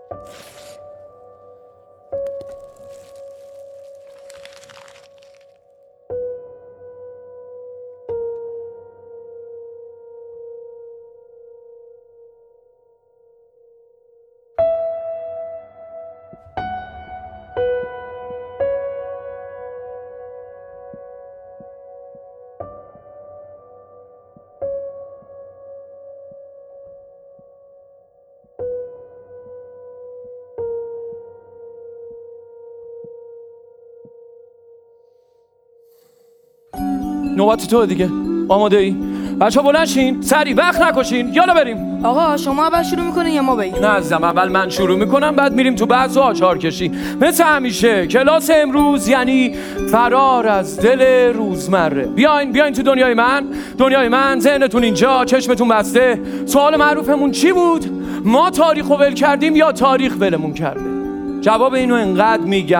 نوبت تو دیگه. آماده ای؟ بچه ها بلند شین، سریع، وقت نکشین، یالا بریم. آقا شما اول شروع میکنین یا ما بگیم؟ نه عزیزم، اول من شروع میکنم، بعد میریم تو بحث و آچار کشی. مثل همیشه کلاس امروز یعنی فرار از دل روزمره. بیاین تو دنیای من، ذهنتون اینجا، چشمتون بسته. سوال معروفمون چی بود؟ ما تاریخ رو ول کردیم یا تاریخ ولمون کرده؟ جواب اینو انقدر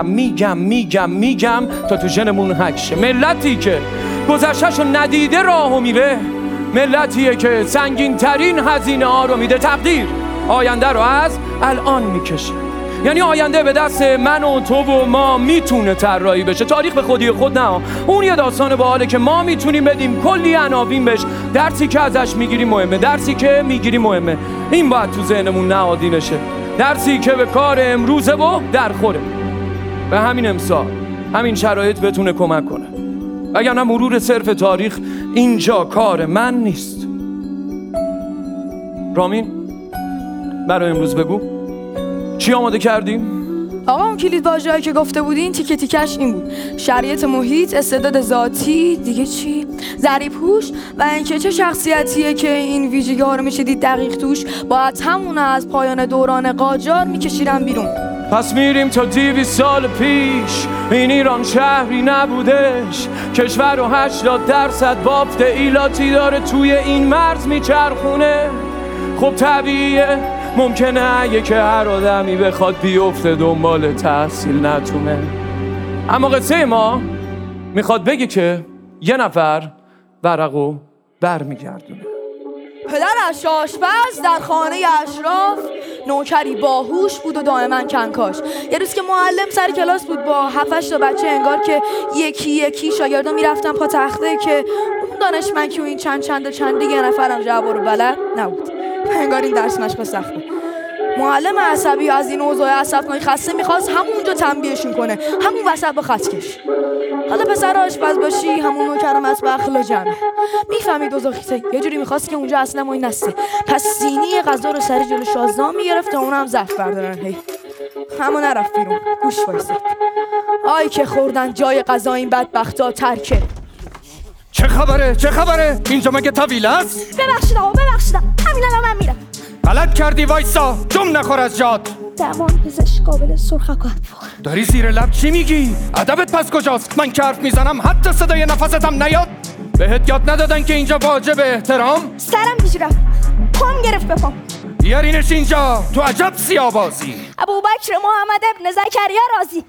میگم تا تو ژنمون حک شه. ملتی که گذشته‌شو ندیده راهو میره، ملتیه که سنگین ترین هزینه ها رو میده. تقدیر آینده رو از الان میکشه، یعنی آینده به دست من و تو و ما میتونه طراحی بشه. تاریخ به خودی خود نه، اون یه داستان باحاله که ما میتونیم بدیم کلی عناوین بهش. درسی که ازش میگیریم مهمه، این باید تو ذهنمون نهادی نشه. درسی که به کار امروزه و درخوره. به همین امسال همین شرایط بتونه کمک کنه، وگرنه مرور صرف تاریخ اینجا کار من نیست. رامین برای امروز بگو چی آماده کردیم؟ آقا اون کلید واژه‌ای که گفته بودین تیکه تیکش این بود: شرایط محیط، استعداد ذاتی، دیگه چی؟ ضریب‌هوش و اینکه چه شخصیتیه که این ویژگی‌ها رو میشه دید دقیق توش. باید همون از پایان دوران قاجار میکشیدن بیرون. پس میریم تا 200 سال پیش. این ایران شهری نبودش، کشور و 80% بافت ایلاتی داره توی این مرز میچرخونه. خب طبیعیه، ممکنه که هر آدمی بخواد بیفته دنبال تحصیل نتونه، اما قصه ما میخواد بگه که یه نفر ورقو برمیگردونه. پدرش آشپز در خانه اشراف، نوکری باهوش بود و دائما کنکاش. یه روز که معلم سر کلاس بود با 7-8 تا بچه، انگار که یکی شاگردا میرفتن پا تخته که اون دانشمند که این چند یه نفرم جواب رو بلد نبود. انگار این درس مشق سخته. معلم عصبی از این اوضاع عصبانی خسته میخواست همونجا تنبیهشون کنه، همون وسط با خط کش. حالا پسر آشپز باشی، همون نوکر مطبخ لجمه، میفهمید اوضاع خیته. یه جوری میخواست که اونجا اصلا ما نسته، پس سینی غذا رو سر جلو شازدان میگرفت تا اونم ظرف بردارن. هی همون نرفت بیرون، گوش وایساد. آی که خوردن جای غذا این بدبختا ترکه. چه خبره؟ اینجا مگه طویل است؟ ببخشید همین الان من میرم. غلط کردی، وایسا، جم نخور از جات. درمان پزشک قابل سرخکات فوق. داری زیر لب چی میگی؟ ادبت پس کجاست؟ من که حرف میزنم حتی صدای نفستم نیاد. بهت یاد ندادن که اینجا واجب احترام؟ سرم پیش رفت، پام گرفت به پام. بیارینش اینجا، تو عجب سیابازی. ابوبکر محمد ابن زکریا رازی.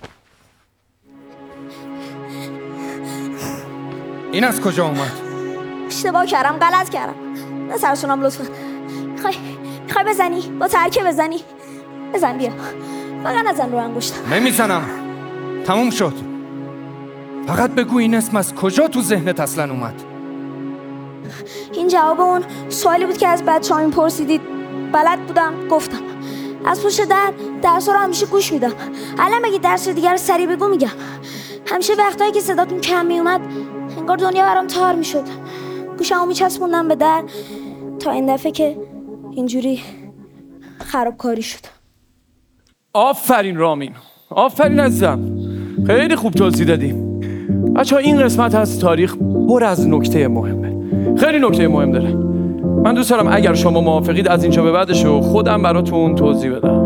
این از کجا اومد؟ اشتباه کردم، غلط کردم. نه سرسونم لطفا. میخوای بزنی؟ با ترکه بزنی؟ بزن بیا، فقط نزن رو انگشتم. نمیزنم، تموم شد. فقط بگو این اسم از کجا تو ذهنت اصلا اومد؟ این جواب اون سوالی بود که از بچه‌ها این پرسیدید. بلد بودم گفتم. از پشت درس رو همیشه گوش میدم. الان مگه درس دیگر رو سریع بگو میگم. همیشه وقتایی که صداتون کم میومد انگار دنیا برام تار میشد. گوشمو میچسبوندم به در تا این دفعه که اینجوری خرابکاری شد. آفرین رامین، آفرین عزیزم، خیلی خوب توضیح دادی. بچه‌ها این قسمت از تاریخ پر از نکته مهمه، خیلی نکته مهم داره. من دوست دارم اگر شما موافقید از اینجا به بعدشو خودم براتون توضیح بدم.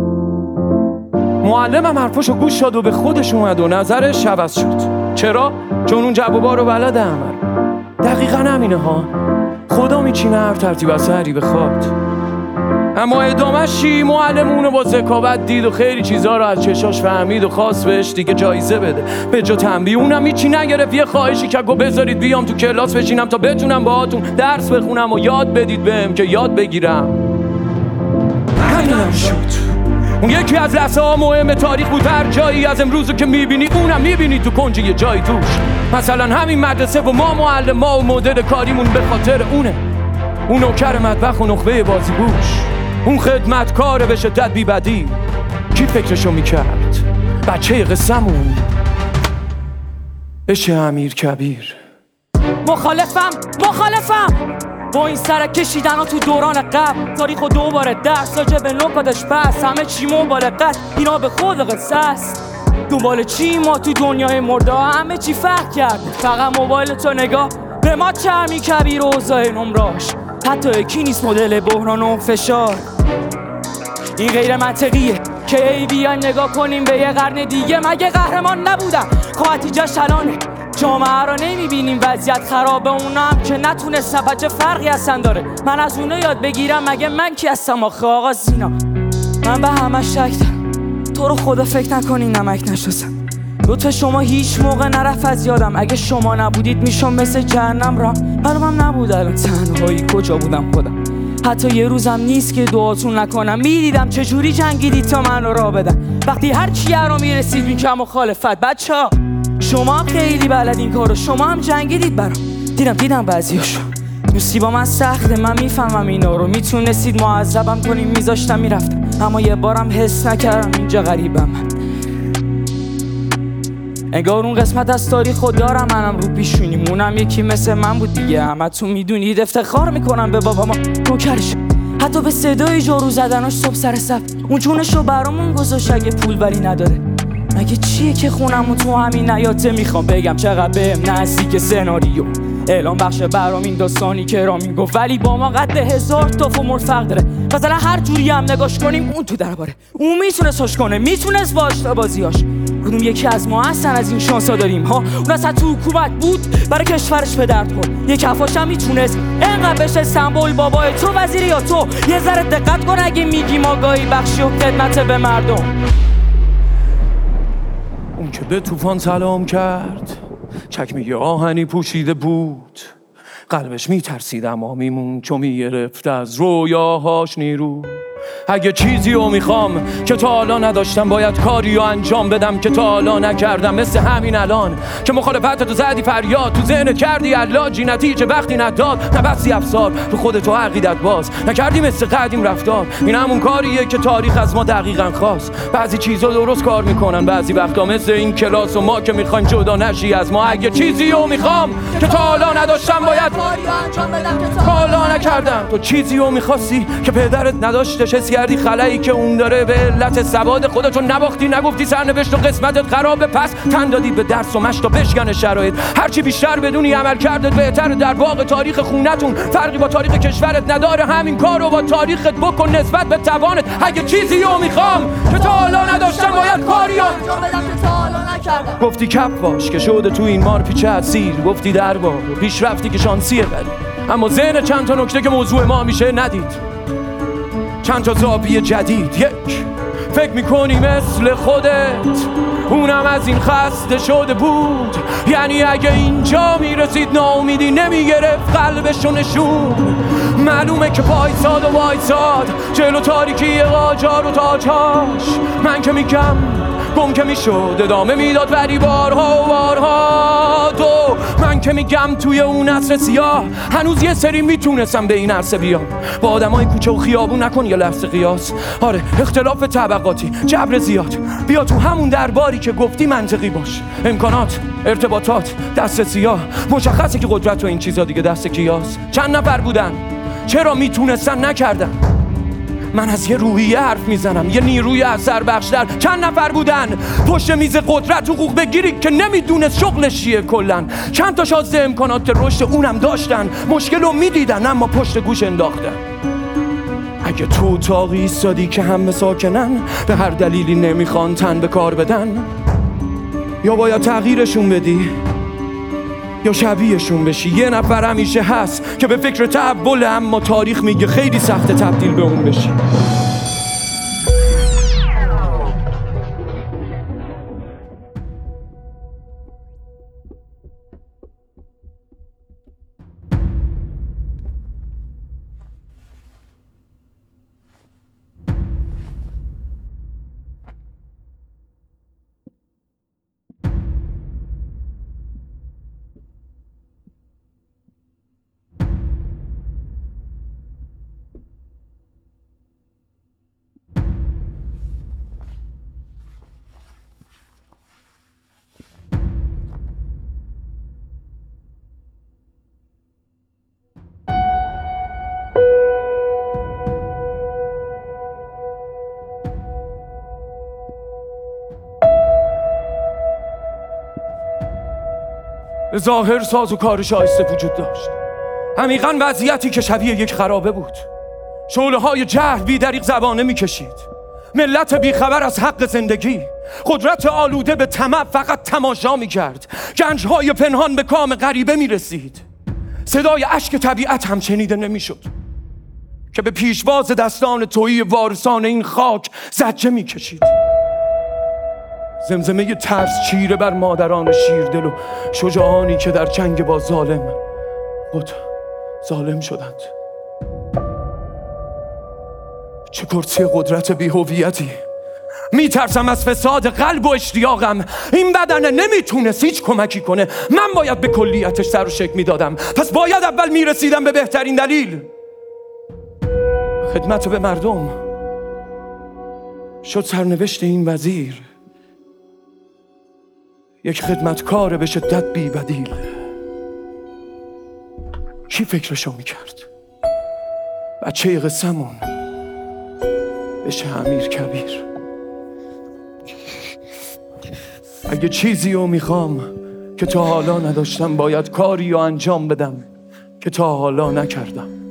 معلمم حرفاشو گوش داد و به خودش اومد و نظرش عوض شد. چرا؟ چون اون جوابا رو بلده عمل. دقیقاً همینه ها، خدا میچینه هر ترتیب از سری بخواد. اما ادامه‌ش چی؟ معلم اونو با ذکاوت دید و خیلی چیزا رو از چشاش فهمید و خواست بهش دیگه جایزه بده. به جا تنبیه اونم هیچی نگرفت. یه خواهشی که بذارید بیام تو کلاس بشینم تا بتونم باهاتون درس بخونم و یاد بدید بهم که یاد بگیرم. همینم شد. اون یکی از لحظه ها مهم تاریخ بود. هر جایی از امروزو که میبینی اونم میبینی تو کنج یه جایی توش. مثلا همین مدرسه و ما معلما و مدل کاریمون به خاطر اونه. اون نوکر مطبخ و نخبه بازیگوش، اون خدمتکار به شدت بی‌بدی. کی فکرشو میکرد بچه قصه‌مون بشه امیر کبیر؟ مخالفم با این سرک کشیدن ها تو دوران قبل. تاریخ و دوباره درس راجع به نکاتش بس. همه چی مبالغت، اینا به خود قصه است. دنبال چی ما تو دنیای مرده؟ همه چی فرق کرد، فقط موبایل تو نگاه به ما چه امیر کبیر و اوضاع نمراش. حتی یکی نیست مدل بحران و فشار. این غیر منطقیه که ای بیاین نگاه کنیم به یه قرن دیگه. مگه قهرمان نبودن؟ خواهتیجه شلانه جامعه رو نمیبینیم وضعیت خرابه. اونم که نتونستن بچه فرقی هستن داره. من از اونو یاد بگیرم مگه من کی هستم آخه آقا زینا؟ من به همه شک دارم، تو رو خدا فکر نکنین نمک نشستم. لطف شما هیچ موقع نرفت از یادم. اگه شما نبودید میشم مثل جهنم را. برام نبود الان تنهایی کجا بودم خودم. حتی یه روزم نیست که دعاتون نکنم. میدیدم چجوری جنگیدید تا من رو راه بدن. وقتی هر چی رو میرسید میکم مخالفت. بچه ها شما هم خیلی بلد این کارو، شما هم جنگیدید برام. دیدم بعضیاشو دوستی با من سخته، من میفهمم اینا رو. میتونستید معذبم کنیم میذاشتم میرفتم، اما یه بارم حس نکردم اینجا غریبم. انگار اون قسمت از تاریخو دارم منم رو پیشونیم. اونم یکی مثل من بود دیگه. همتون میدونید افتخار میکنم به بابا ما نوکرش. حتی به صدای جارو زدناش صبح سر صف. اون جونشو برامون گذاشت اگه پول ولی نداره. مگه چیه که خونمون تو همین نیاته؟ میخوام بگم چقدر بهم نزدیک سناریو. اعلام بخش برام این داستانی که رامین گفت، ولی با ما قد 1000 تا فرمول فرق داره. مثلا هر جوری هم نگاش کنیم اون تو درباره. اون میتونست هاش کنه، میتونست باش تا بازیاش. کدوم یکی از ما هستن از این شانسا داریم ها؟ اون اصلا تو حکومت بود برای کشورش به درد خورد. یک حرفاش هم میتونست اینقدر بشه سمبل بابای تو وزیر یا تو. یه ذره دقت کن اگه میگیم آگاهی بخشی و خدمت به مردم. اون که به طوفان سلام کرد چکمه آهنی پوشیده بود. قلبش میترسید اما میمون چو میگرفت از رویاهاش نیرو. اگه چیزی رو میخوام که تا حالا نداشتم، باید کاری رو انجام بدم که تا حالا نکردم. مثل همین الان که مخالفت تو زدی فریاد، تو ذهن کردی علاجی، نتیجه وقتی نداد. نبستی افسار رو خودتو عقیدت باز نکردی مثل قدیم رفتار. این همون کاریه که تاریخ از ما دقیقاً خواست. بعضی چیزا درست کار میکنن، بعضی وقتا مثل این کلاس و ما که میخوایم جدا نشی از ما. اگه چیزی رو میخوام که تا حالا نداشتم، باید کاری انجام بدم که تا حالا نکردم. تو چیزی رو میخواستی که پدرت نداشتش، حس کردی خلایی که اون داره به علت سواد خودتو نباختی، نگفتی سرنوشت و قسمتت خرابه، پس تن دادی به درس و مشت تا بشکن شرایط. هرچی بیشتر بدونی عمل کردت بهتر. در واقع تاریخ خونتون فرقی با تاریخ کشورت نداره. همین کارو با تاریخت بکن نسبت به توانت. اگه چیزی رو میخوام که تا حالا نداشتم، باید کاری انجام بدم که تا حالا نکردم. گفتی کپ باش که شده تو این مار پیچه اسیر. گفتی در واقع پیشرفتی که شانسیه بری، اما ذهن چند تا نکته که موضوع ما میشه ندید. چند تا زاویه جدید. یک، فکر میکنی مثل خودت، اونم از این خسته شده بود. یعنی اگه اینجا میرسید ناامیدی نمیگرفت قلبشو نشون. معلومه که وایساد جلو تاریکی قاجار و تاجهاش. من که میگم گم که میشد ادامه میداد ولی بارها و بارها. تو من که میگم توی اون عصر سیاه هنوز یه سری میتونستم به این عرصه بیام. با آدمای کوچه و خیابون نکن یه لحظه قیاس. آره اختلاف طبقاتی، جبر زیاد. بیا تو همون درباری که گفتی منطقی باش. امکانات، ارتباطات، دست سیاه. مشخصه که قدرت و این چیزا دیگه دست کیاس. چند نفر بودن؟ چرا میتونستن نکردن؟ من از یه روحیه حرف میزنم، یه نیروی اثر بخشتر. چند نفر بودن پشت میز قدرت حقوق بگیری که نمیدونست شغلش چیه کلن؟ چند تا شازده امکانات رشد اونم داشتن، مشکل رو میدیدن اما پشت گوش انداختن. اگه تو اتاقی ایستادی که همه ساکنن، به هر دلیلی نمیخوان تن به کار بدن، یا باید تغییرشون بدی یا شبیهشون بشی. یه نفر همیشه هست که به فکر تحوله، اما تاریخ میگه خیلی سخت تبدیل به اون بشی. ظاهر ساز و کار شایسته وجود داشت. عمیقاً وضعیتی که شبیه یک خرابه بود. شعله‌های جهل بی‌دریغ زبانه می‌کشید. ملت بیخبر از حق زندگی، قدرت آلوده به طمع فقط تماشا می‌کرد. گنج‌های پنهان به کام غریبه می‌رسید. صدای اشک طبیعت هم شنیده نمی‌شد که به پیشواز دستان تویی وارثان این خاک زجه می‌کشید. زمزمه ترس چیره بر مادران شیردل و شجاعانی که در جنگ با ظالم شدند. چه کرسی قدرت بی‌هویتی. میترسم از فساد قلب و اشتیاقم. این بدنه نمیتونست هیچ کمکی کنه. من باید به کلیتش سر و شکل میدادم. پس باید اول میرسیدم به بهترین دلیل، خدمت به مردم. شد سرنوشت این وزیر یک خدمتکار به شدت بی بدیل. کی فکرشو میکرد بچه قصه‌مون بشه امیر کبیر؟ اگه چیزی رو میخوام که تا حالا نداشتم، باید کاری رو انجام بدم که تا حالا نکردم.